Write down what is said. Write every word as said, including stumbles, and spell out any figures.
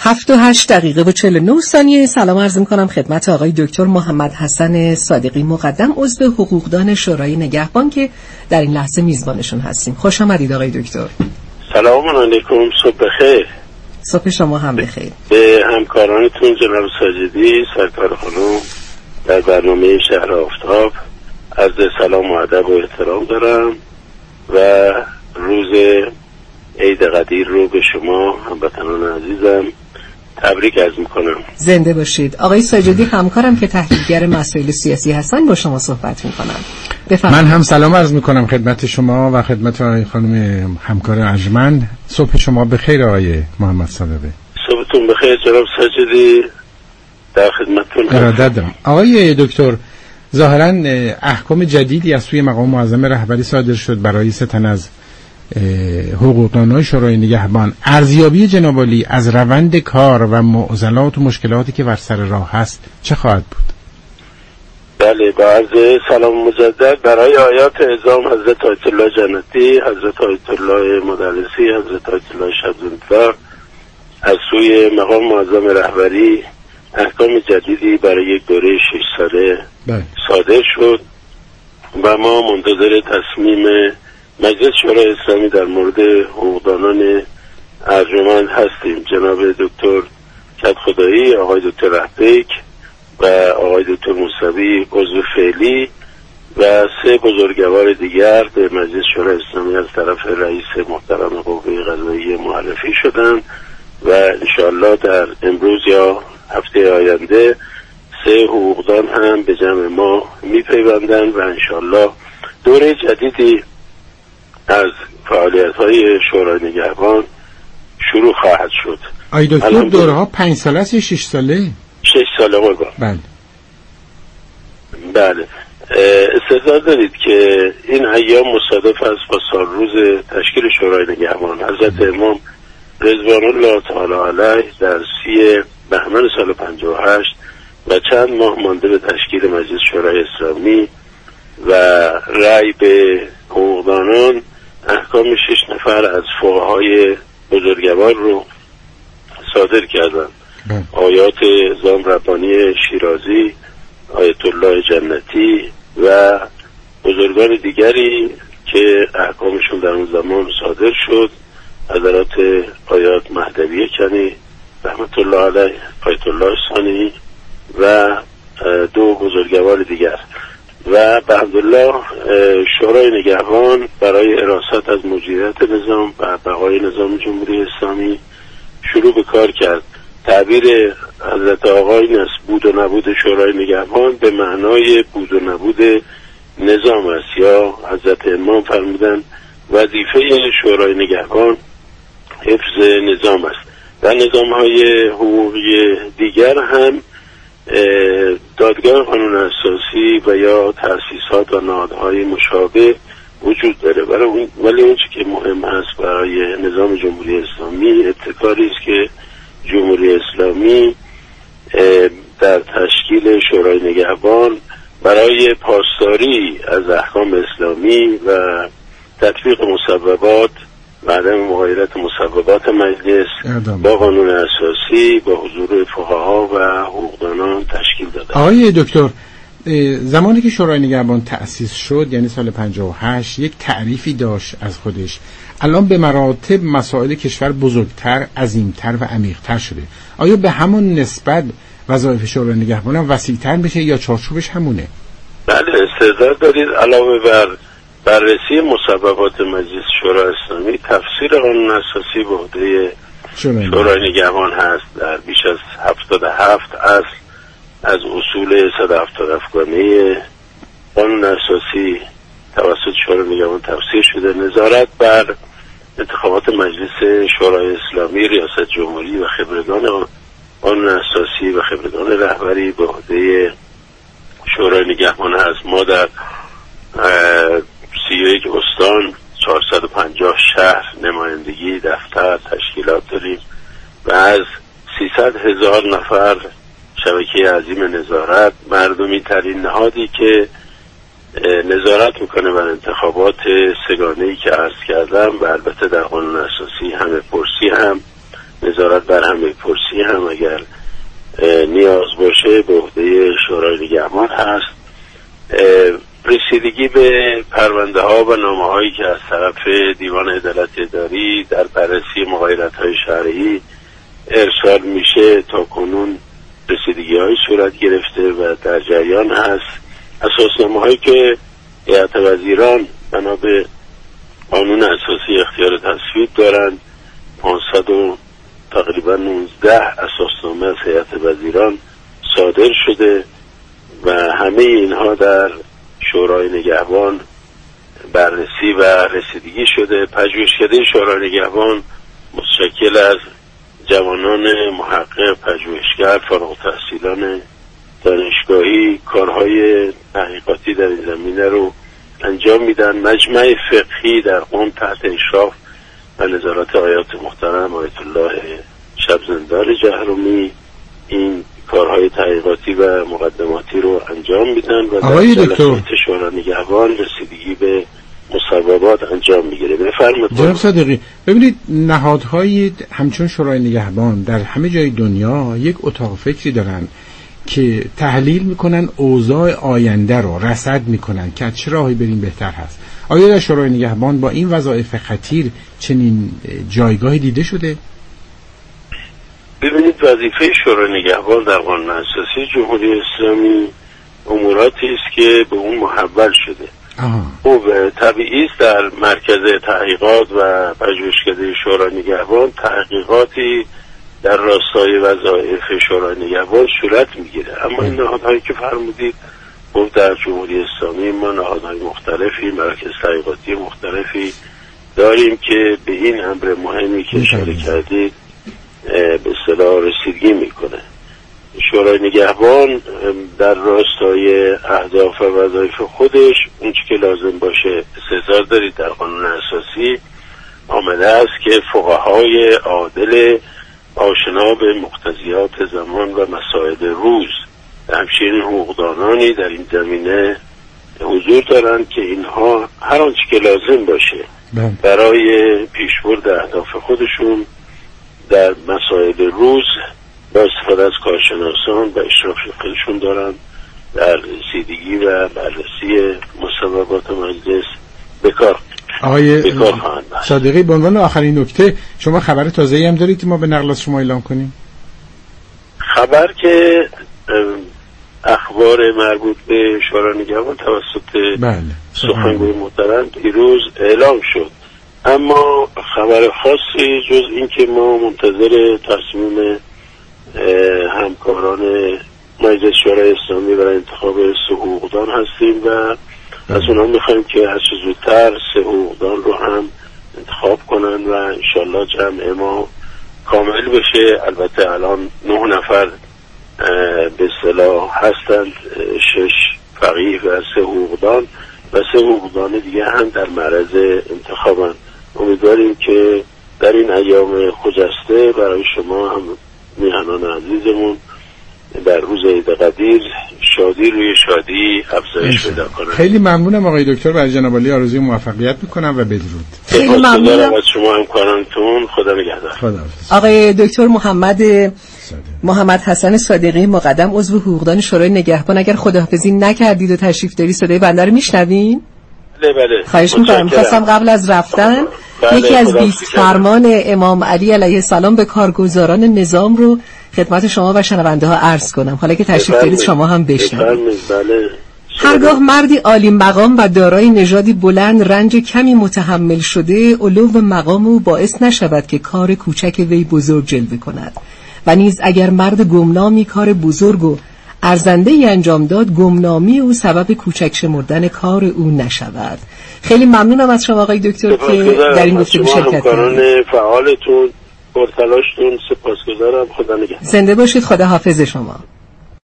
هفت و هشت دقیقه و چهل و نه ثانیه. سلام عرض می‌کنم خدمت آقای دکتر محمد حسن صادقی مقدم، عضو حقوقدان شورای نگهبان که در این لحظه میزبانشون هستیم. خوش آمدید آقای دکتر. سلام علیکم، صبح بخیر. صبح شما هم بخیر. به همکارانتون جناب ساجدی، سرکار خانم در برنامه شهر آفتاب عرض سلام و ادب و احترام دارم و روز عید قدیر رو به شما هموطنان عزیزم تبریک عرض میکنم. زنده باشید. آقای ساجدی همکارم که تحلیلگر مسائل سیاسی هستن با شما صحبت میکنم. بفرمایید. من هم سلام عرض میکنم خدمت شما و خدمت آقای خانم همکار ارجمند. صبح شما بخیر آقای محمد صادقی. صبحتون بخیر جناب ساجدی، در خدمتتون ارادت دارم. آقای دکتر، ظاهرا احکام جدیدی از سوی مقام معظم رهبری صادر شد برای سه تن از حقوقدانان شورای نگهبان. ارزیابی جناب عالی از روند کار و معضلات و مشکلاتی که بر سر راه هست چه خواهد بود؟ بله، با عرض سلام مجدد برای آیات اعظام حضرت آیت الله جنتی، حضرت آیت الله مدرسی، حضرت آیت الله شبزنطلق از سوی مقام معظم رهبری احکام جدیدی برای یک دوره شش ساله بله. صادر شد و ما منتظر تصمیم مجلس شورای اسلامی در مورد حقوقدانان ارجمند هستیم. جناب دکتر کدخدایی، آقای دکتر رهبیک و آقای دکتر موسوی عضو فعلی و سه بزرگوار دیگر به مجلس شورای اسلامی از طرف رئیس محترم قوه قضاییه معرفی شدند و انشاءالله در امروز یا هفته آینده سه حقوقدان هم به جمع ما میپیوندند و انشاءالله دوره جدیدی از فعالیت‌های شورای نگهبان شروع خواهد شد. آی دکتر دوره ها پنج ساله است یا شش ساله؟ شش ساله قربان. بله. بله. استدلال دارید که این ایام مصادف است با سال روز تشکیل شورای نگهبان. حضرت امام رضوان الله تعالی علیه در سی بهمن سال پنجاه و هشت و چند ماه مانده به تشکیل مجلس شورای اسلامی و رأی به حقوقدانان احکام شش نفر از فقهای بزرگوار رو صادر کردند. آیات اعظام ربانی شیرازی، آیت الله جنتی و بزرگان دیگری که احکامشون در اون زمان صادر شد، حضرات آیات مهدوی کنی رحمت الله علیه، آیت الله ثانی و دو بزرگوار دیگر و به حمدالله شورای نگهبان برای حراست از مدیریت نظام و بقای نظام جمهوری اسلامی شروع به کار کرد. تعبیر حضرت آقا این است: بود و نبود شورای نگهبان به معنای بود و نبود نظام است، یا حضرت امام فرمودند وظیفه شورای نگهبان حفظ نظام است. در نظام‌های حقوقی دیگر هم دادگاه قانون اساسی و یا تأسیسات و نهادهای مشابه وجود داره، ولی اون چیزی که مهم هست برای نظام جمهوری اسلامی ابتکاری است که جمهوری اسلامی در تشکیل شورای نگهبان برای پاسداری از احکام اسلامی و تطبیق مصوبات و عدم مغایرت مصوبات مجلس با قانون اساسی با حضور فقها و حقوقدانان تشکیل داده. آقای دکتر، زمانی که شورای نگهبان تأسیس شد یعنی سال پنجاه و هشت یک تعریفی داشت از خودش. الان به مراتب مسائل کشور بزرگتر، عظیمتر و عمیقتر شده. آیا به همون نسبت وظایف شورای نگهبان هم وسیع‌تر میشه یا چارچوبش همونه؟ بله، استعداد دارید. علاوه بر بررسی مصوبات مجلس شورای اسلامی، تفسیر قانون اساسی به عهده شورای نگهبان هست. در بیش از هفتاد و هفت اصل از اصول صد و هفتاد افغانی قانون اساسی توسط شورای نگهبان تفسیر شده. نظارت بر انتخابات مجلس شورای اسلامی، ریاست جمهوری و خبرگان قانون اساسی و خبرگان رهبری به عهده شورای نگهبان هست. ما در سی و یک استان، چهارصد و پنجاه شهر نمایندگی، دفتر، تشکیلات داریم و از سیصد هزار نفر شبکه عظیم نظارت، مردمی ترین نهادی که نظارت میکنه بر انتخابات سگانه‌ای که عرض کردم و البته در قانون اساسی همه پرسی هم نظارت بر همه پرسی هم اگر نیاز باشه به عهده شورای نگهبان هست. رسیدگی به پرونده ها و نامه هایی که از طرف دیوان عدالت اداری در بررسی مغایرت های شرعی ارسال میشه تا کنون رسیدگی های صورت گرفته و در جریان هست. اساسنامه هایی که هیئت وزیران بنا به قانون اساسی اختیار تصویب دارند، پانصد و تقریبا نوزده اساسنامه از هیئت وزیران صادر شده و همه اینها در شورای نگهبان بررسی و رسیدگی شده. پژوهشکده شورای نگهبان متشکل از جوانان محقق، پژوهشگر، فارغ التحصیلان دانشگاهی کارهای تحقیقاتی در این زمینه رو انجام میدن. مجمع فقهی در قم تحت اشراف و نظارت آیات محترم آیت الله شبزندار جهرومی این کارهای تحقیقاتی و مقدماتی رو انجام میدن و در جلسات شورای نگهبان رسیدگی به مصوبات انجام میگیره. بفرمایید جناب صادقی. ببینید نهادهای همچون شورای نگهبان در همه جای دنیا یک اتاق فکری دارن که تحلیل میکنن اوضاع آینده رو رصد میکنن که چه راهی بریم بهتر هست. آیا در شورای نگهبان با این وظایف خطیر چنین جایگاهی دیده شده؟ ببینید وظیفه شورای نگهبان در قانون اساسی جمهوری اسلامی اموراتی است که به اون محول شده. خب طبیعی است در مرکز تحقیقات و پژوهشکده شورای نگهبان تحقیقاتی در راستای وظایف شورای نگهبان صورت میگیره. اما این نهادهایی که فرمودید خب در جمهوری اسلامی ما نهادهای مختلفی، مراکز تحقیقاتی مختلفی داریم که به این امر مهمی که اشاره کردید به اصطلاح رسیدگی میکنه. شورای نگهبان در راستای اهداف و وظایف خودش اون چی که لازم باشه استحضار دارید در قانون اساسی آمده است که فقهای عادل آشنا به مقتضیات زمان و مسائل روز همچنین حقوقدانانی در این زمینه حضور دارند که اینها هر آنچه که لازم باشه برای پیشبرد اهداف خودشون در مسائل روز با استفاده از کارشناسان و اشراف خودشون دارن در رسیدگی و بررسی مصوبات مجلس بکار آقای صادقی. به عنوان آخرین نکته شما خبر تازه‌ای هم دارید که ما به نقل از شما اعلام کنیم؟ خبر که اخبار مربوط به شورای نگهبان توسط بله سخنگوی محترم دیروز اعلام شد، اما خبر خاصی جز این که ما منتظر تصمیم همکاران مجلس شورای اسلامی برای انتخاب سه حقوقدان هستیم و از اونها میخوایم که هر چه زودتر سه حقوقدان رو هم انتخاب کنن و انشالله جمع ما کامل بشه. البته الان نه نفر به اصطلاح هستند، شش فقیه و سه حقوقدان و سه حقوقدان دیگه هم در معرض انتخابن. امیدواریم که در این ایام خجسته برای شما هم میهنان عزیزمون در روز عید قدیر شادی روی شادی افزایش پیدا کنه. خیلی ممنونم آقای دکتر، برای جناب عالی آرزوی موفقیت میکنم و بدرود. خیلی ممنونم از شما همکارانتون. خدا نگهدار. خداحافظ. آقای دکتر محمد محمد حسن صادقی مقدم عضو حقوقدان شورای نگهبان، اگر خداحافظی نکردید و تشریف داری صدای بنده رو میشنوین؟ بله بله. خواهش میکنم. خواستم قبل از رفتن بله یکی از بیست فرمان امام علی علیه السلام به کارگزاران نظام رو خدمت شما و شنونده ها عرض کنم، حالا که تشریف دارید شما هم بشنوید. بله. هرگاه مردی عالی مقام و دارای نژادی بلند رنج کمی متحمل شده، علو مقام او باعث نشود که کار کوچک وی بزرگ جلوه کند و نیز اگر مرد گمنامی کار بزرگ و ارزنده ای انجام داد، گمنامی او سبب کوچک شمردن کار او نشود. خیلی ممنونم از شما آقای دکتر که در این گفتگو شرکت کردید. فعالتون پرتلاشتون سپاسگزارم. خدا نگهدار. زنده باشید. خدا حافظ شما.